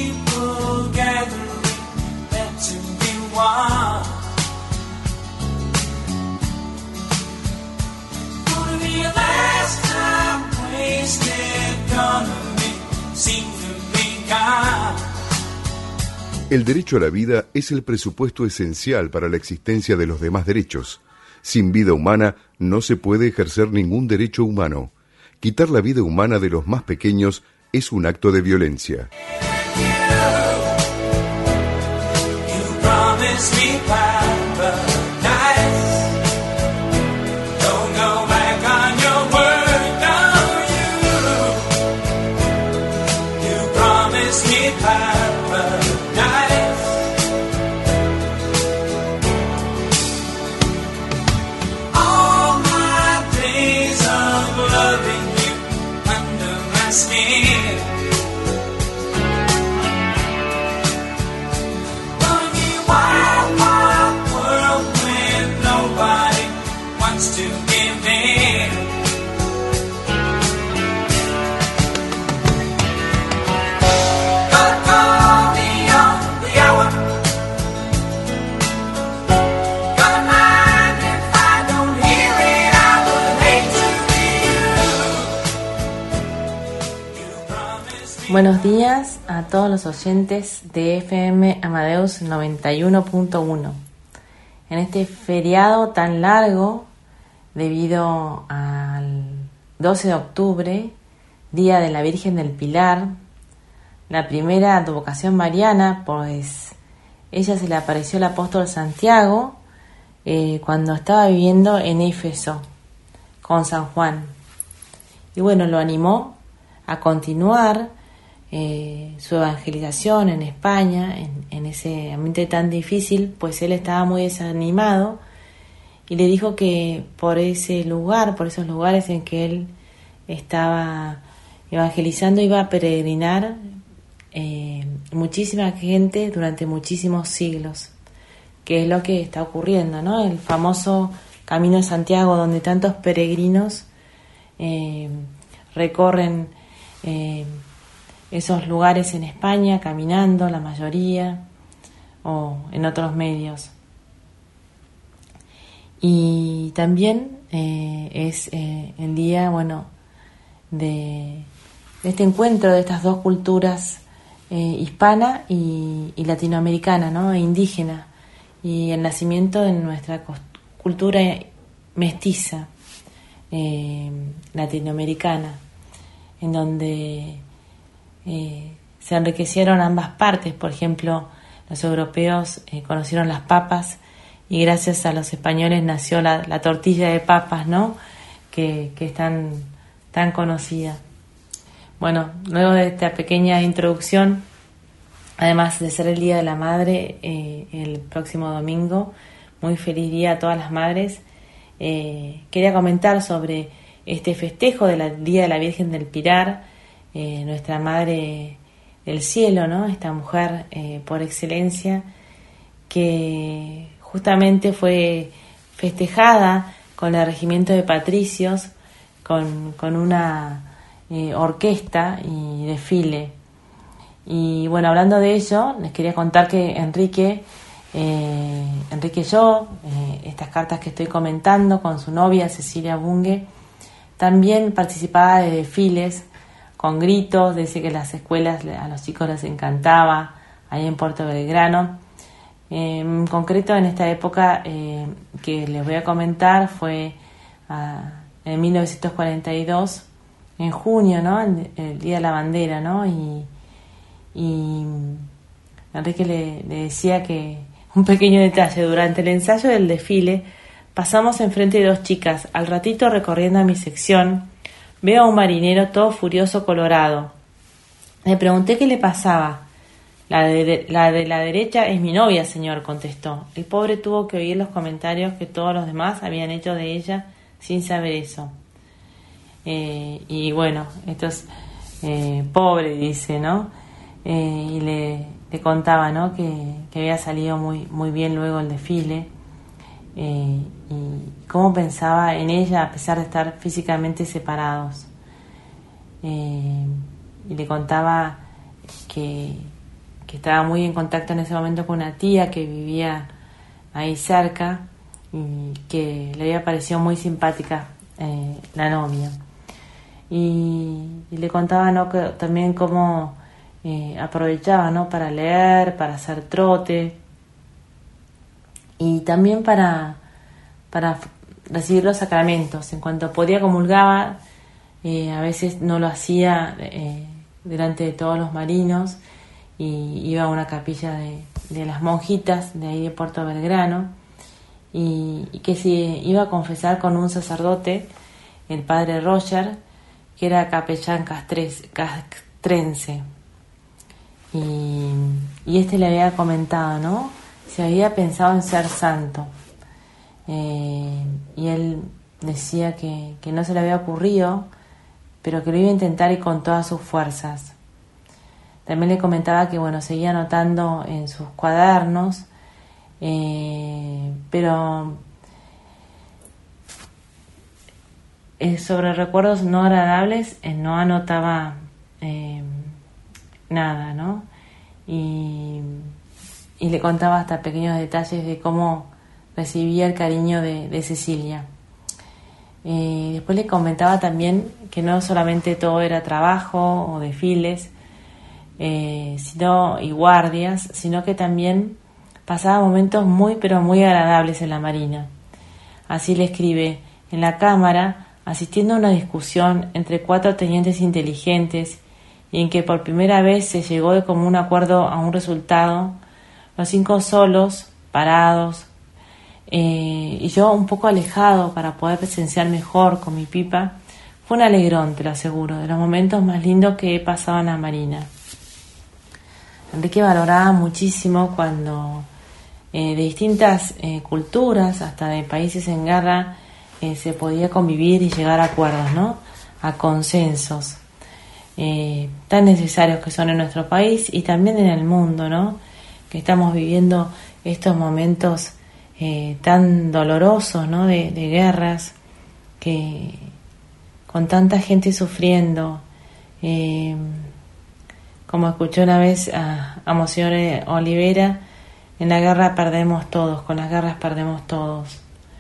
people gathering there to be one. Gonna be a last time wasted, gonna be seem to be gone. El derecho a la vida es el presupuesto esencial para la existencia de los demás derechos. Sin vida humana no se puede ejercer ningún derecho humano. Quitar la vida humana de los más pequeños es un acto de violencia. Buenos días a todos los oyentes de FM Amadeus 91.1. En este feriado tan largo, debido al 12 de octubre, Día de la Virgen del Pilar, la primera advocación mariana, pues ella se le apareció al apóstol Santiago cuando estaba viviendo en Éfeso con San Juan. Y bueno, lo animó a continuar su evangelización en España, en ese ambiente tan difícil, pues él estaba muy desanimado, y le dijo que por ese lugar, por esos lugares en que él estaba evangelizando, iba a peregrinar muchísima gente durante muchísimos siglos, que es lo que está ocurriendo, ¿no? El famoso Camino de Santiago, donde tantos peregrinos recorren esos lugares en España, caminando, la mayoría, o en otros medios. Y también es el día, bueno, de este encuentro de estas dos culturas, hispana y latinoamericana, ¿no? E indígena, y el nacimiento de nuestra cultura mestiza latinoamericana, en donde se enriquecieron ambas partes. Por ejemplo, los europeos conocieron las papas, y gracias a los españoles nació la tortilla de papas, ¿no? Que es tan conocida. Bueno, luego de esta pequeña introducción, además de ser el Día de la Madre, el próximo domingo, muy feliz día a todas las madres, quería comentar sobre este festejo del Día de la Virgen del Pilar, nuestra Madre del Cielo, ¿no? Esta mujer por excelencia, que justamente fue festejada con el regimiento de patricios, con una orquesta y desfile. Y bueno, hablando de ello, les quería contar que Enrique y yo, estas cartas que estoy comentando, con su novia Cecilia Bunge, también participaba de desfiles con gritos. Dice que las escuelas a los chicos les encantaba, ahí en Puerto Belgrano. En concreto, en esta época que les voy a comentar, fue en 1942, en junio, ¿no? El Día de la Bandera, ¿no? Y Enrique le decía que un pequeño detalle: durante el ensayo del desfile pasamos enfrente de dos chicas. Al ratito, recorriendo a mi sección, veo a un marinero todo furioso, colorado. Le pregunté qué le pasaba. La de la derecha es mi novia, señor, contestó. El pobre tuvo que oír los comentarios que todos los demás habían hecho de ella sin saber eso. Y bueno, esto es pobre, dice, ¿no? Y le contaba, ¿no? Que había salido muy bien luego el desfile, y cómo pensaba en ella a pesar de estar físicamente separados. Y le contaba que que estaba muy en contacto en ese momento con una tía que vivía ahí cerca y que le había parecido muy simpática la novia. Y le contaba, ¿no?, que también cómo aprovechaba, ¿no?, para leer, para hacer trote y también para recibir los sacramentos. En cuanto podía, comulgaba, a veces no lo hacía delante de todos los marinos, y iba a una capilla de las monjitas de ahí de Puerto Belgrano, y que se iba a confesar con un sacerdote, el padre Roger, que era capellán castrense, y este le había comentado, ¿no?, se había pensado en ser santo, y él decía que no se le había ocurrido, pero que lo iba a intentar y con todas sus fuerzas. También le comentaba que, bueno, seguía anotando en sus cuadernos, pero sobre recuerdos no agradables no anotaba nada, ¿no? Y le contaba hasta pequeños detalles de cómo recibía el cariño de Cecilia. Después le comentaba también que no solamente todo era trabajo o desfiles, y guardias, sino que también pasaba momentos muy pero muy agradables en la Marina. Así le escribe: en la cámara, asistiendo a una discusión entre 4 tenientes inteligentes, y en que por primera vez se llegó de común acuerdo a un resultado, los 5 solos, parados, y yo un poco alejado para poder presenciar mejor con mi pipa, fue un alegrón, te lo aseguro, de los momentos más lindos que he pasado en la Marina. Enrique valoraba muchísimo cuando de distintas culturas, hasta de países en guerra, se podía convivir y llegar a acuerdos, ¿no?, a consensos tan necesarios que son en nuestro país y también en el mundo, ¿no?, que estamos viviendo estos momentos tan dolorosos, ¿no?, de guerras, que con tanta gente sufriendo. Como escuché una vez a Monsignor Olivera, en la guerra perdemos todos, con las guerras perdemos todos.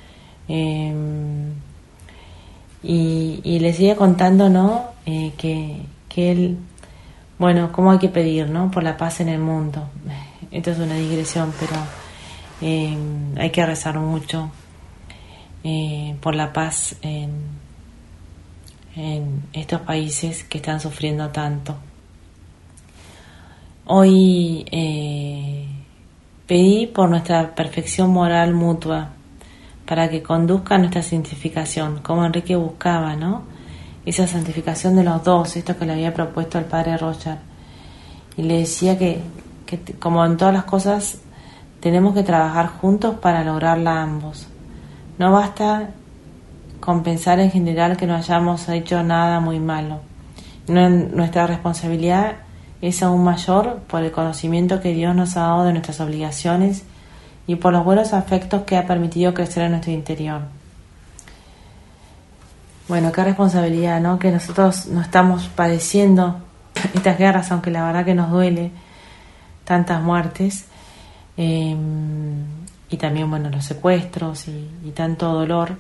Y le sigue contando, ¿no?, que él, bueno, cómo hay que pedir, ¿no?, por la paz en el mundo. Esto es una digresión, pero hay que rezar mucho por la paz en estos países que están sufriendo tanto. Hoy pedí por nuestra perfección moral mutua, para que conduzca a nuestra santificación, como Enrique buscaba, ¿no?, esa santificación de los dos, esto que le había propuesto el padre Roger. Y le decía que como en todas las cosas, tenemos que trabajar juntos para lograrla ambos. No basta con pensar en general que no hayamos hecho nada muy malo. Nuestra responsabilidad es aún mayor por el conocimiento que Dios nos ha dado de nuestras obligaciones y por los buenos afectos que ha permitido crecer en nuestro interior. Bueno, qué responsabilidad, ¿no?, que nosotros no estamos padeciendo estas guerras, aunque la verdad que nos duele tantas muertes, y también, bueno, los secuestros y tanto dolor.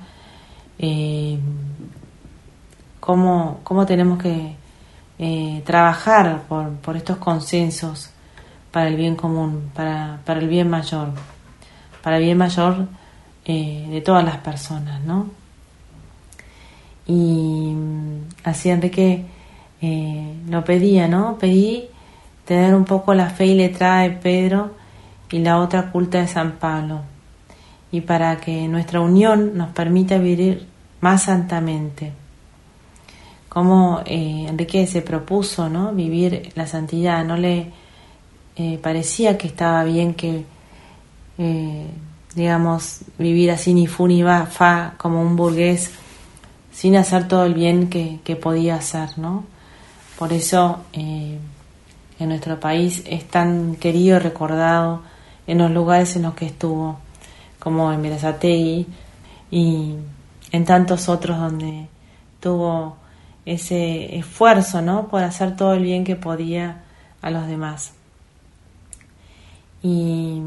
Cómo tenemos que trabajar por estos consensos para el bien común, para el bien mayor, de todas las personas, ¿no? Y así Enrique lo pedía, ¿no? Pedí tener un poco la fe iletrada de Pedro y la otra culta de San Pablo, y para que nuestra unión nos permita vivir más santamente. Como Enrique se propuso, ¿no?, vivir la santidad. No le parecía que estaba bien que, digamos, vivir así ni fu ni fa, como un burgués, sin hacer todo el bien que podía hacer, ¿no? Por eso en nuestro país es tan querido y recordado en los lugares en los que estuvo, como en Berazategui y en tantos otros donde tuvo ese esfuerzo, ¿no?, por hacer todo el bien que podía a los demás. y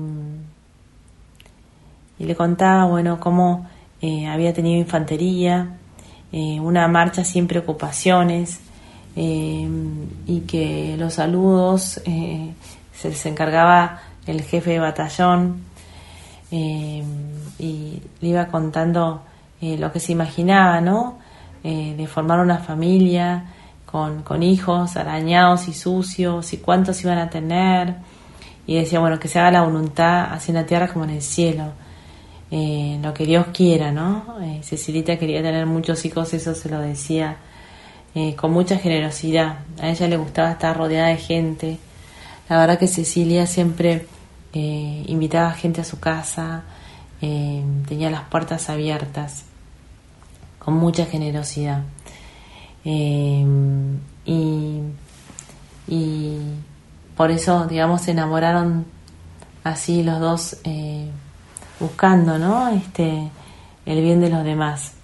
le contaba, bueno, cómo había tenido infantería, una marcha sin preocupaciones, y que los saludos se les encargaba el jefe de batallón, y le iba contando lo que se imaginaba, ¿no? De formar una familia con hijos arañados y sucios, y cuántos iban a tener, y decía, bueno, que se haga la voluntad así en la tierra como en el cielo, lo que Dios quiera, ¿no? Cecilita quería tener muchos hijos, eso se lo decía con mucha generosidad. A ella le gustaba estar rodeada de gente. La verdad que Cecilia siempre invitaba gente a su casa, tenía las puertas abiertas, con mucha generosidad. Y por eso, digamos, se enamoraron así los dos, buscando, ¿no? El bien de los demás.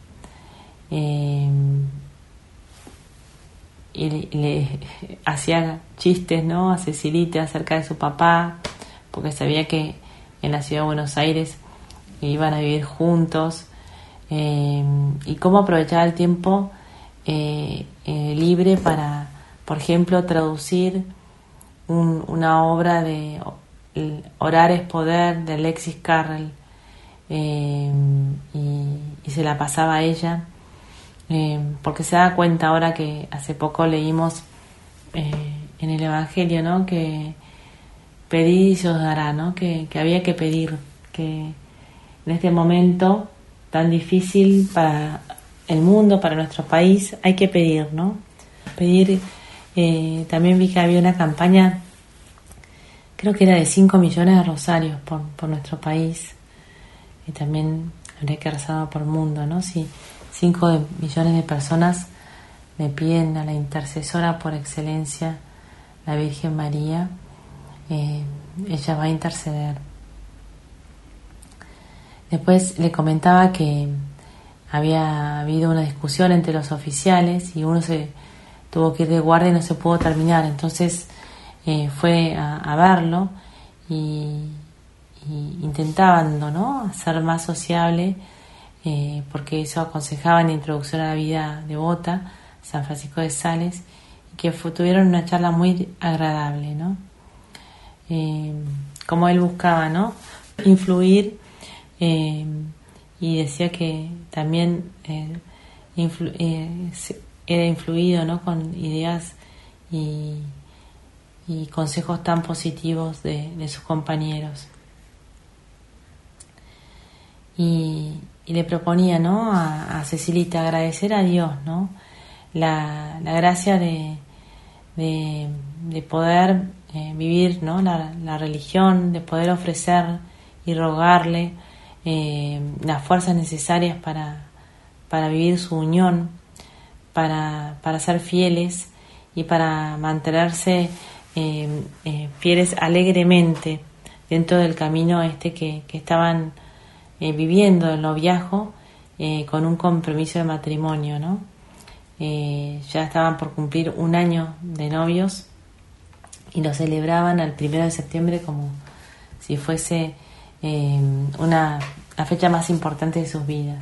Y le hacía chistes, ¿no? A Cecilita acerca de su papá, porque sabía que en la ciudad de Buenos Aires iban a vivir juntos, y cómo aprovechaba el tiempo libre para, por ejemplo, traducir una obra de Orar es Poder de Alexis Carrel, y se la pasaba a ella, porque se da cuenta ahora que hace poco leímos en el Evangelio, ¿no? Que pedid y se os dará, ¿no? Que había que pedir, que en este momento tan difícil para el mundo, para nuestro país, hay que pedir, ¿no? Pedir. También vi que había una campaña, creo que era de 5 millones de rosarios por nuestro país, y también habría que rezar por el mundo, ¿no? Si 5 millones de personas le piden a la intercesora por excelencia, la Virgen María, ella va a interceder. Después le comentaba que había habido una discusión entre los oficiales y uno se tuvo que ir de guardia y no se pudo terminar. Entonces fue a verlo y intentaban, ¿no?, ser más sociable, porque eso aconsejaba en la introducción a la vida devota, San Francisco de Sales, y que tuvieron una charla muy agradable, ¿no? Como él buscaba, ¿no?, influir, y decía que también era influido, ¿no?, con ideas y consejos tan positivos de sus compañeros. Y le proponía, ¿no?, a Cecilita agradecer a Dios, ¿no?, la gracia de poder vivir, ¿no?, la religión, de poder ofrecer y rogarle las fuerzas necesarias para vivir su unión, para ser fieles y para mantenerse fieles alegremente dentro del camino que estaban viviendo el noviazgo, con un compromiso de matrimonio, ¿no? Ya estaban por cumplir 1 año de novios y lo celebraban al 1 de septiembre como si fuese la fecha más importante de sus vidas.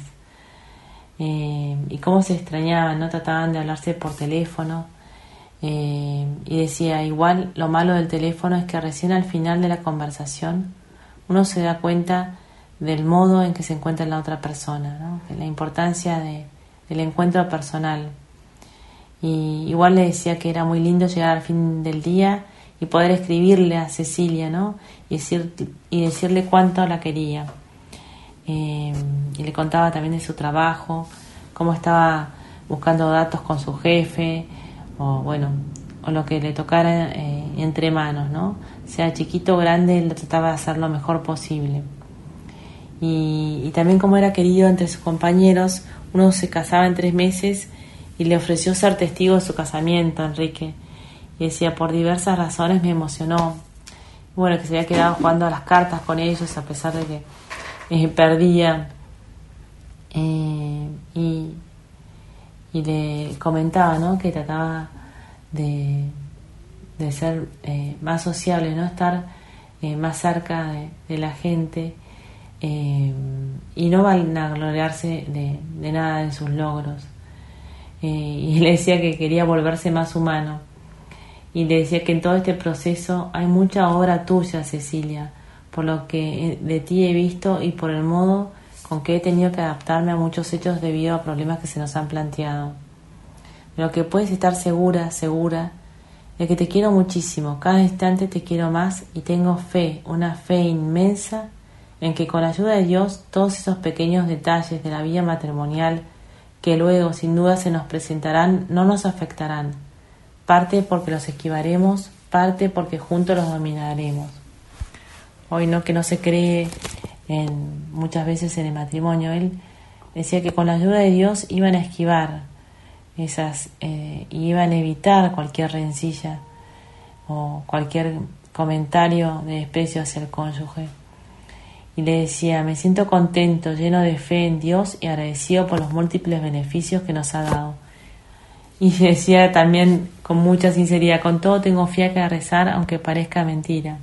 Y cómo se extrañaban, ¿no? Trataban de hablarse por teléfono, y decía, igual lo malo del teléfono es que recién al final de la conversación uno se da cuenta del modo en que se encuentra la otra persona, ¿no?, la importancia del encuentro personal. Y igual le decía que era muy lindo llegar al fin del día y poder escribirle a Cecilia, ¿no?, y decirle cuánto la quería. Y le contaba también de su trabajo, cómo estaba buscando datos con su jefe, o lo que le tocara entre manos, ¿no? Sea chiquito o grande, él trataba de hacer lo mejor posible. Y también cómo era querido entre sus compañeros. Uno se casaba en 3 meses y le ofreció ser testigo de su casamiento, Enrique. Y decía, por diversas razones me emocionó. Bueno, que se había quedado jugando a las cartas con ellos a pesar de que perdía. Y le comentaba, ¿no?, que trataba de ser más sociable, ¿no?, estar más cerca de la gente, y no vanagloriarse de nada de sus logros. Y le decía que quería volverse más humano, y le decía que en todo este proceso hay mucha obra tuya, Cecilia, por lo que de ti he visto y por el modo con que he tenido que adaptarme a muchos hechos debido a problemas que se nos han planteado. De lo que puedes estar segura de que te quiero muchísimo, cada instante te quiero más, y tengo fe, una fe inmensa en que con la ayuda de Dios todos esos pequeños detalles de la vida matrimonial que luego sin duda se nos presentarán no nos afectarán, parte porque los esquivaremos, parte porque juntos los dominaremos. Hoy que no se cree muchas veces en el matrimonio. Él decía que con la ayuda de Dios iban a esquivar esas, iban a evitar cualquier rencilla o cualquier comentario de desprecio hacia el cónyuge. Y le decía: me siento contento, lleno de fe en Dios y agradecido por los múltiples beneficios que nos ha dado. Y decía también con mucha sinceridad: con todo tengo fe que rezar, aunque parezca mentira.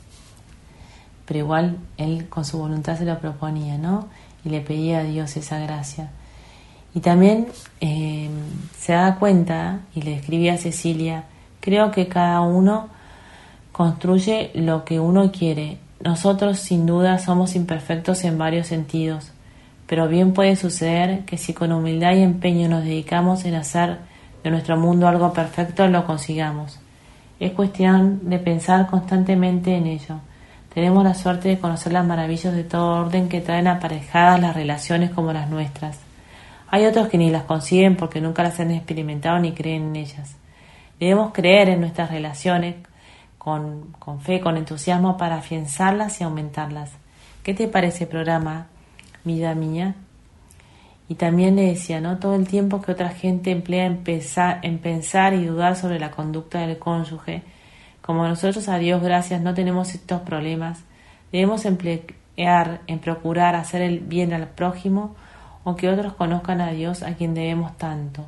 Pero igual él con su voluntad se lo proponía, ¿no? Y le pedía a Dios esa gracia. Y también se da cuenta, y le escribía a Cecilia: creo que cada uno construye lo que uno quiere. Nosotros sin duda somos imperfectos en varios sentidos, pero bien puede suceder que si con humildad y empeño nos dedicamos en hacer de nuestro mundo algo perfecto, lo consigamos. Es cuestión de pensar constantemente en ello. Tenemos la suerte de conocer las maravillas de todo orden que traen aparejadas las relaciones como las nuestras. Hay otros que ni las consiguen porque nunca las han experimentado ni creen en ellas. Debemos creer en nuestras relaciones con fe, con entusiasmo, para afianzarlas y aumentarlas. ¿Qué te parece el programa, vida mía? Y también le decía, ¿no? Todo el tiempo que otra gente emplea en pensar y dudar sobre la conducta del cónyuge, como nosotros, a Dios gracias, no tenemos estos problemas, debemos emplear en procurar hacer el bien al prójimo, o que otros conozcan a Dios, a quien debemos tanto.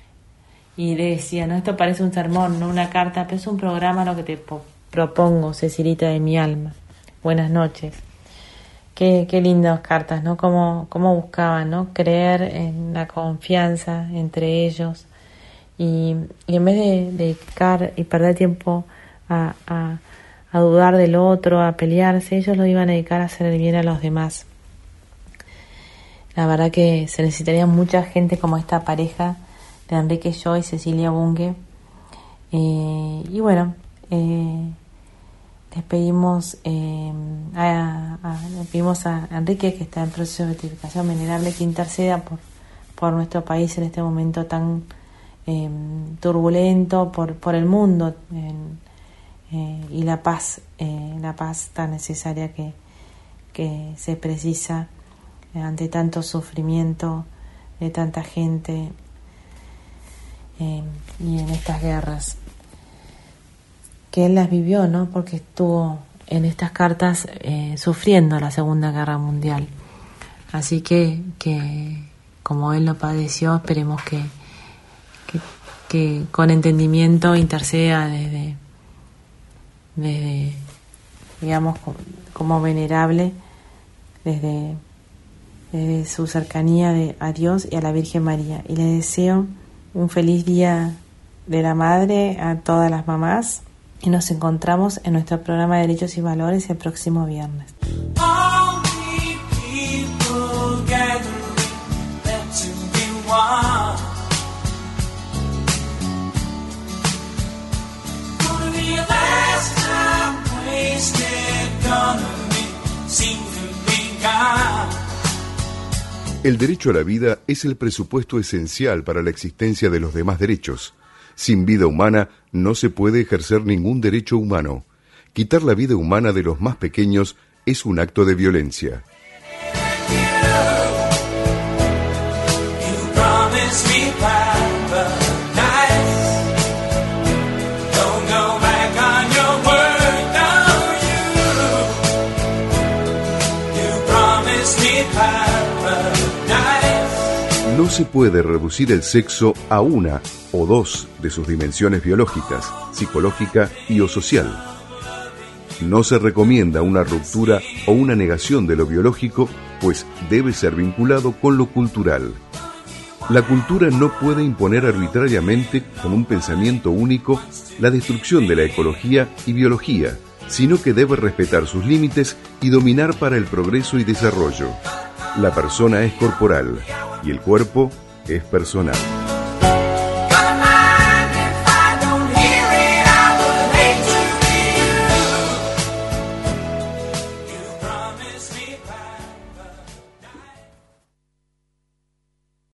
Y le decía, no, esto parece un sermón, no una carta, pero es un programa lo que te propongo, Cecilita de mi alma. Buenas noches. Qué lindas cartas, ¿no? Cómo buscaban, ¿no? Creer en la confianza entre ellos. Y en vez de dedicar y perder tiempo a dudar del otro, a pelearse, ellos lo iban a dedicar a hacer el bien a los demás. La verdad que se necesitaría mucha gente como esta pareja de Enrique Yo y Cecilia Bunge. Y bueno, les pedimos a Enrique, que está en proceso de beatificación venerable, que interceda por nuestro país en este momento tan turbulento, por el mundo, y la paz tan necesaria que se precisa ante tanto sufrimiento de tanta gente y en estas guerras que él las vivió, ¿no? Porque estuvo en estas cartas sufriendo la Segunda Guerra Mundial. Así que como él lo padeció, esperemos que con entendimiento interceda desde digamos, como venerable, desde su cercanía a Dios y a la Virgen María. Y les deseo un feliz Día de la Madre a todas las mamás, y nos encontramos en nuestro programa de Derechos y Valores el próximo viernes. El derecho a la vida es el presupuesto esencial para la existencia de los demás derechos. Sin vida humana no se puede ejercer ningún derecho humano. Quitar la vida humana de los más pequeños es un acto de violencia. No se puede reducir el sexo a una o dos de sus dimensiones biológicas, psicológica y o social. No se recomienda una ruptura o una negación de lo biológico, pues debe ser vinculado con lo cultural. La cultura no puede imponer arbitrariamente, con un pensamiento único, la destrucción de la ecología y biología, sino que debe respetar sus límites y dominar para el progreso y desarrollo. La persona es corporal y el cuerpo es personal.